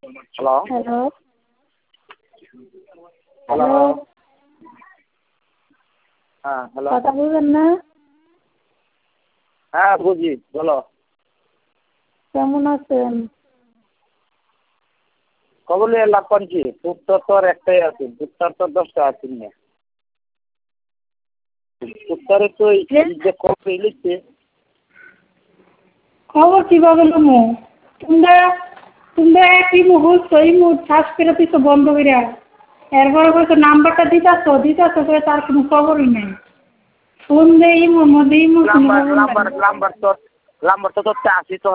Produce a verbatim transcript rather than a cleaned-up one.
Hello hello hello hello হ্যাঁ hello কথা বলবেন না? হ্যাঁ বুঝি বলো। কেমন আছেন? কবলে লাভ করছি উত্তর তো আর একটাই আছে, উত্তর তো দশটা আছে না। উত্তরে তো এই যে কবে লিখছে খবর কিভাবে নেবো? তোমরা তোমরা একই মুহূর্ত এই মুহূর্ত শ্বাস করে দিছো বন্ধ করিয়া, এরপরে হয়তো নাম্বারটা দিতেছো দিতেছো করে তার কোনো খবরই নেই। ফোন দেই মধ্যে এই মুহূর্তে নাম্বার খবর নাম্বার নাই। নাম্বার তো নাম্বার তো তোর আসি তো